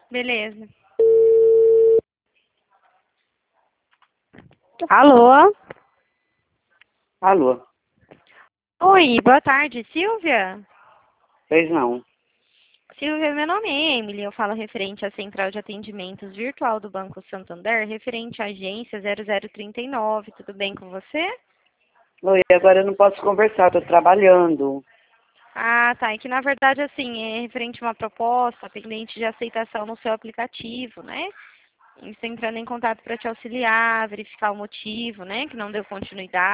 Beleza. Alô? Alô? Oi, boa tarde, Silvia? Pois não. Silvia, meu nome é Emily, eu falo referente à Central de Atendimentos Virtual do Banco Santander, referente à agência 0039, tudo bem com você? Oi, agora eu não posso conversar, estou trabalhando. Ah, tá, é que na verdade, assim, é referente a uma proposta pendente de aceitação no seu aplicativo, né? Estou entrando em contato para te auxiliar, verificar o motivo, né, que não deu continuidade.